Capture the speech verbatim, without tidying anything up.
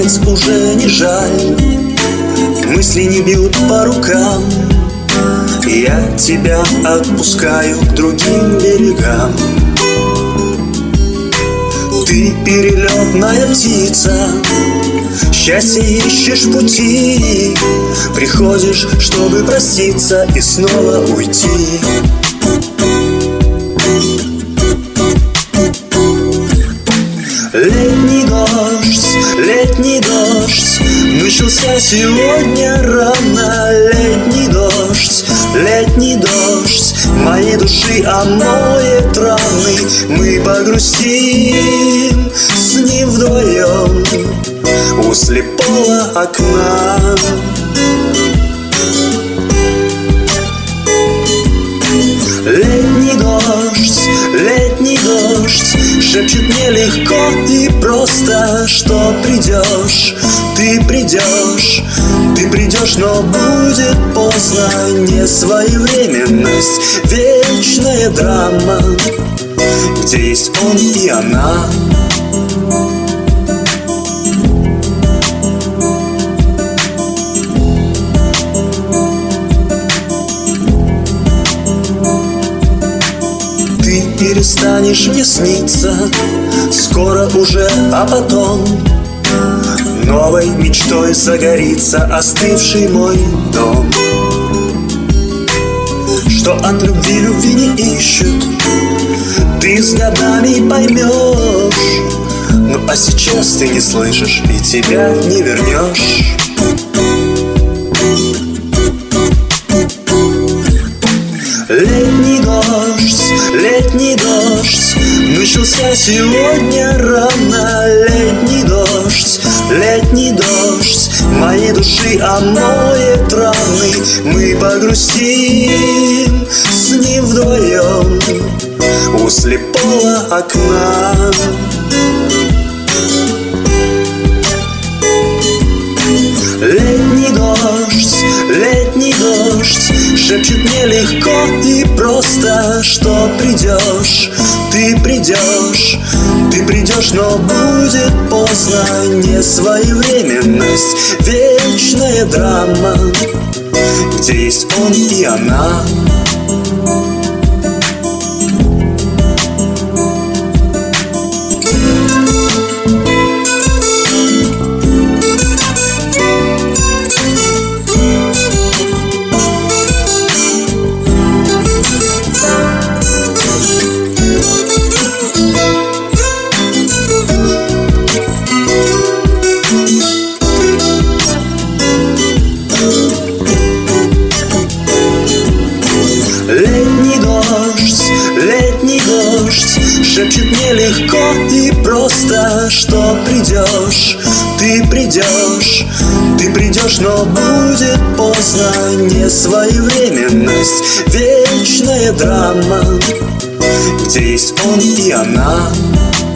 плакать уже не жаль, мысли не бьют по рукам. Я тебя отпускаю к другим берегам. Ты перелетная птица, счастье ищешь пути, приходишь, чтобы проститься и снова уйти. Летний дождь, летний дождь, начался сегодня рано. Летний дождь, летний дождь, моей души омоет раны. Мы погрустим с ним вдвоем у слепого окна. Летний дождь, летний дождь, шепчет мне легко и просто, что придешь, ты придешь, ты придешь, но будет поздно. Несвоевременность, вечная драма, где есть он и она. Ты перестанешь мне сниться скоро уже, а потом новой мечтой загорится остывший мой дом. Что от любви любви не ищут, ты с годами поймешь. Ну а сейчас ты не слышишь и тебя не вернешь. Летний дождь, летний дождь, начался сегодня рано. Летний дождь, летний дождь, моей души омоет раны. Мы погрустим с ним вдвоем у слепого окна. Летний дождь, летний дождь, шепчет мне легко и просто, что придешь, ты придешь, ты придешь, но будет поздно. Несвоевременность, вечная драма, где есть он и она. Летний дождь, летний дождь, шепчет мне легко и просто, что придешь, ты придешь, ты придешь, но будет поздно. Несвоевременность, вечная драма, где есть он и она.